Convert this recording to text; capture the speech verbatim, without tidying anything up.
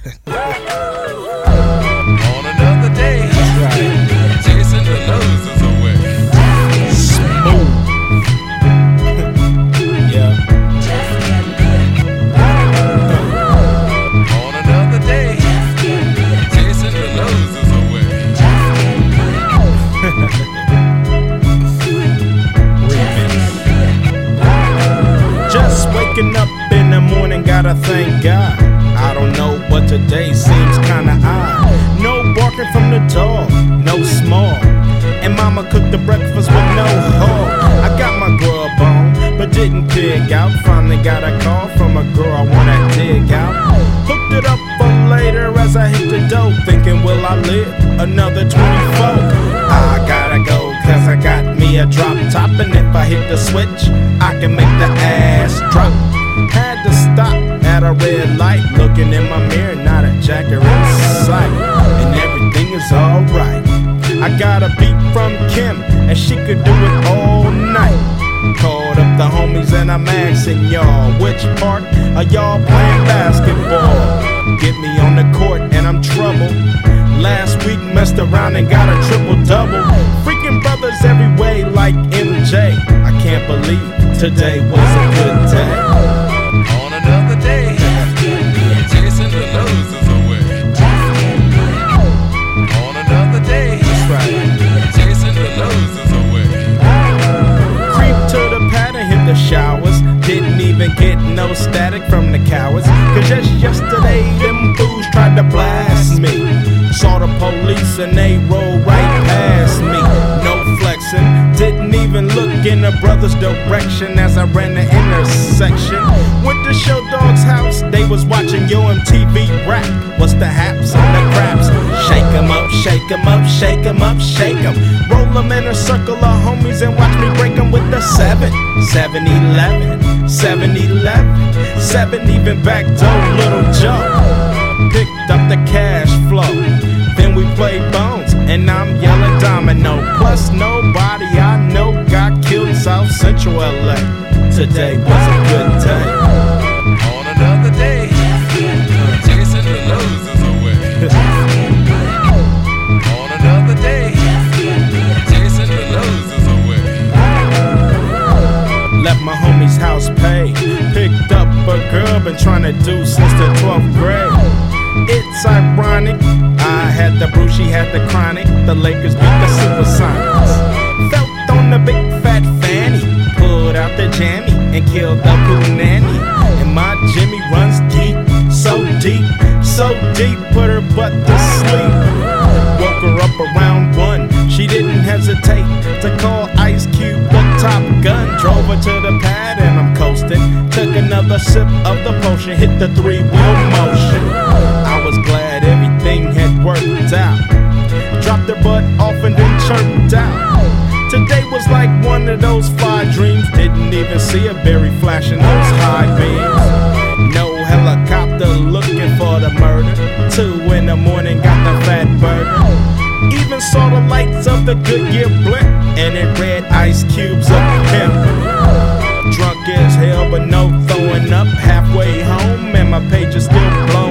On another day, chasing the losers away. Smooth. Yeah. On another day, chasing the losers away. Just waking up in the morning, gotta thank God. I don't know, but today seems kinda odd. No barking from the dog, no small. And mama cooked the breakfast with no hog. I got my grub on, but didn't pig out. Finally got a call from a girl I wanna dig out. Hooked it up for later as I hit the dough, thinking, will I live another twenty-four? I gotta go, cause I got me a drop top. And if I hit the switch, I can make the ass drop. Had to stop at a red light, looking in my mirror, not a jacker in sight. And everything is alright. I got a beat from Kim, and she could do it all night. Called up the homies and I'm asking y'all, which part are y'all playing basketball? Get me on the court and I'm trouble. Last week messed around and got a triple-double. Freaking brothers every way like M J. I can't believe today was a good day. On another day, chasing the losers away. On another day, That's right. chasing the losers away. Creep to the pad and hit the showers. Didn't even get no static from the cowards. Cause just yesterday, them fools tried to blast me. Saw the police and they rolled right past me. No flexing, didn't even look in the brother's direction as I ran the intersection. Went to Show Dog's house, they was watching Yo M T V rap. What's the haps on the craps? Shake 'em up, shake 'em up, shake 'em up, shake 'em. Roll 'em in a circle of homies and watch me break 'em with the seven. seven eleven, seven eleven, seven even back door Little Joe. Picked up the cash flow. Then we played Bones, and I'm yelling domino. Plus nobody I know got killed in South Central L A. Today was a good day. On another day, chasing the losers away. On another day, chasing the losers away. Left my homie's house paid. Picked up a girl been trying to do since the twelfth grade. It's ironic, I had the brew, she had the chronic. The Lakers beat the Supersonics. Felt on the big fat fanny, pulled out the jammy and killed the poo nanny. And my Jimmy runs deep, so deep, so deep, put her butt to sleep. Woke her up around one, she didn't hesitate to call Ice Cube the Top Gun. Drove her to the pad and I'm coasting. Took another sip of the potion, hit the three-wheel motion. I was glad everything had worked out. Dropped her butt off and then chirped out. Today was like one of those fire dreams. Didn't even see a berry flashing those high beams. No helicopter looking for the murder. Two in the morning got the fat burger. Even saw the lights of the Goodyear blimp, and it read Ice Cube's a pimp. Drunk as hell but no throwing up. Halfway home and my page is still blown